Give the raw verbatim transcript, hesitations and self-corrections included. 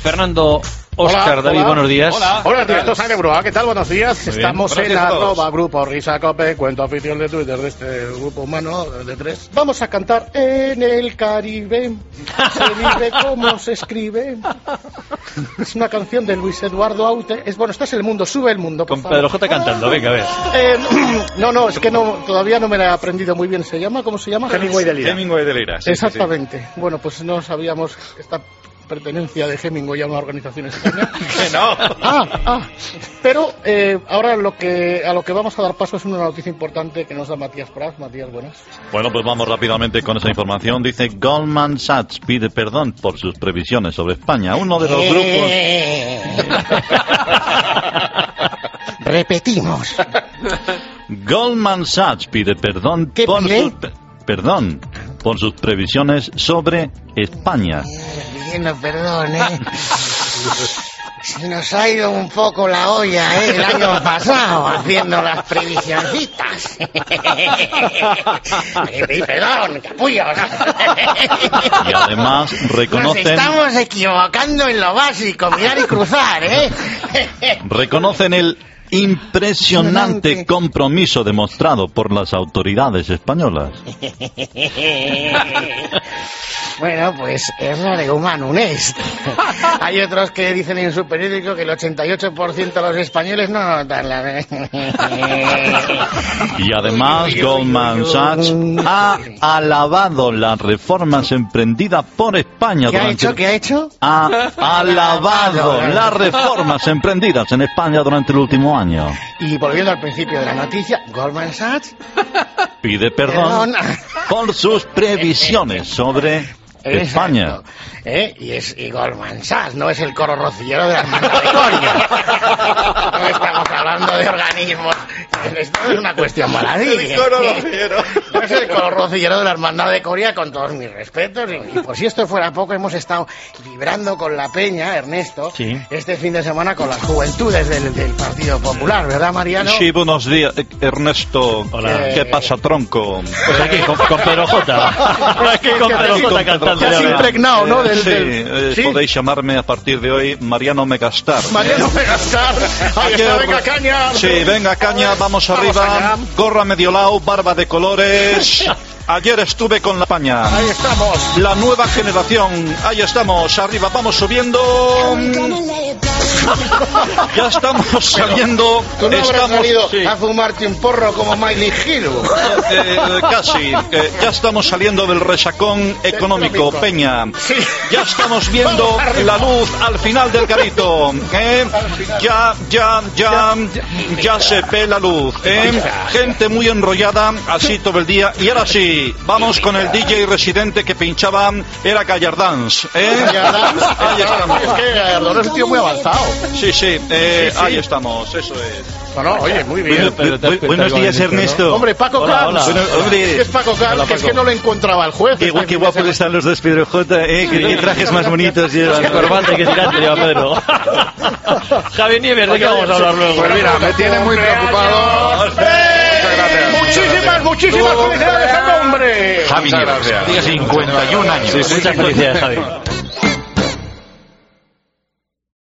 Fernando, Óscar, David, hola. buenos días. Hola, hola directo Sangre Bruja, ¿qué tal? Buenos días. Muy Estamos bien. en Gracias a todos. arroba grupo Risa Cope, cuenta oficial de Twitter de este grupo humano de tres. Vamos a cantar En el Caribe, se vive como se escribe. Es una canción de Luis Eduardo Aute. Es bueno, esto es El Mundo, sube el mundo. Por Con favor. Pedro J cantando, venga, a ver. Eh, no, no, es que no, todavía no me la he aprendido muy bien. ¿Se llama? ¿Cómo se llama? Hemingway de Lira. Hemingway de Lira. Sí, Exactamente. Sí, sí. Bueno, pues no sabíamos esta pertenencia de Hemingway a una organización española. Que no. Ah, ah. Pero eh, ahora lo que a lo que vamos a dar paso es una noticia importante que nos da Matías Prats. Matías, buenas. Bueno, pues vamos rápidamente con esa información. Dice Goldman Sachs pide perdón por sus previsiones sobre España. Uno de los grupos... Repetimos. Goldman Sachs pide perdón ¿Qué por pide? sus... Perdón por sus previsiones sobre España. Pidiendo perdón, ¿eh? Se nos ha ido un poco la olla, ¿eh? El año pasado, haciendo las previsioncitas. Perdón, capullos. Y además Nos reconocen, estamos equivocando en lo básico, mirar y cruzar, ¿eh? reconocen el impresionante compromiso demostrado por las autoridades españolas. Bueno, pues errare humanum est. Hay otros que dicen en su periódico que el ochenta y ocho por ciento de los españoles no notan la... Y además Goldman Sachs ha alabado las reformas emprendidas por España ¿Qué ha durante... hecho? ¿Qué ha hecho? Ha alabado las reformas emprendidas en España durante el último año. Y volviendo al principio de la noticia, Goldman Sachs Pide perdón, Perdón. por sus previsiones sobre España. Exacto. ¿Eh? Y es y Goldman Sachs, no es el coro rocillero de la hermandad de Coria. No estamos hablando de organismos. Esto es una cuestión maravilla. El coro rocillero. No es el coro rocillero de la hermandad de Coria, con todos mis respetos. Y, y por si esto fuera poco, hemos estado vibrando con la peña, Ernesto, Sí. este fin de semana con las juventudes del, del Partido Popular, ¿verdad, Mariano? Sí, buenos días, eh, Ernesto. Hola. ¿Qué pasa, tronco? Pues aquí, con, con Pedro J. Aquí con Pedro J cantando. Te has ya, impregnado, ¿no? Del, Sí, del- eh, ¿sí? podéis llamarme a partir de hoy Mariano Megastar. Mariano Megastar. Ahí está, venga, caña. Sí, venga, caña, vamos, Vamos arriba. allá. Gorra medio lao, barba de colores. Ayer estuve con la España. Ahí estamos. La nueva generación. Ahí estamos, arriba, vamos subiendo. Ya estamos saliendo. Tú no habrás Estamos, salido sí. a fumarte un porro como Miley Cyrus. Eh, eh, casi. Eh, ya estamos saliendo del resacón económico, Económico. Peña. Sí. Ya estamos viendo Vamos arriba. la luz al final del garito. ¿eh? Ya, ya, ya, ya se ve la luz. ¿eh? Gente muy enrollada, así todo el día. Y ahora sí, vamos con el D J residente que pinchaba, era Gallardans. ¿eh? Gallardans. Ahí estamos. Es que Gallardón es un tío muy avanzado. Sí, sí, eh, Sí, sí. ahí estamos, eso es. No, no, oye, muy bien. Pero te has Bu- buenos pintado días, igualmente, ¿no? Ernesto. Hombre, Paco Hola, Camps. hola. Bueno, hombre. ¿Qué es Paco Camps? Hola, Que es Paco. que no lo encontraba el juez. Qué, este qué fin de guapos semana. están los dos, Pedro J. ¿eh? Qué, qué trajes más bonitos llevan. Qué corbata que tirante lleva Pedro. Javi Nieves, ¿de qué vamos a hablar luego? Pues mira, me tiene muy preocupado. Muchas gracias. Muchísimas, muchísimas felicidades al hombre. Javi Muchas Nieves, gracias. tiene cincuenta y un años. Muchas felicidades, Javi.